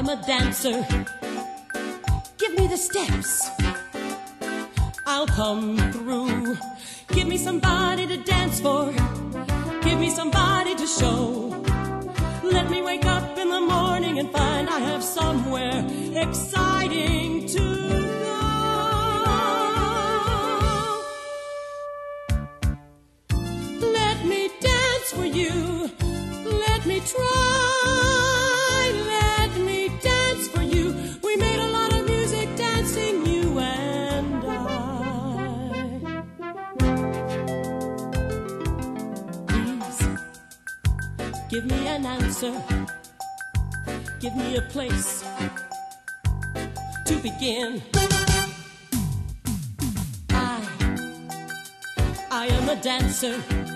am a dancer. Give me the steps, I'll come through. Give me somebody to dance for, give me somebody to show. Let me wake up in the morning and find I have somewhere exciting to go. Let me dance for you, let me try, let me dance for you. We made a lot of music dancing, you and I. Please, give me an answer, give me a place to begin. I am a dancer.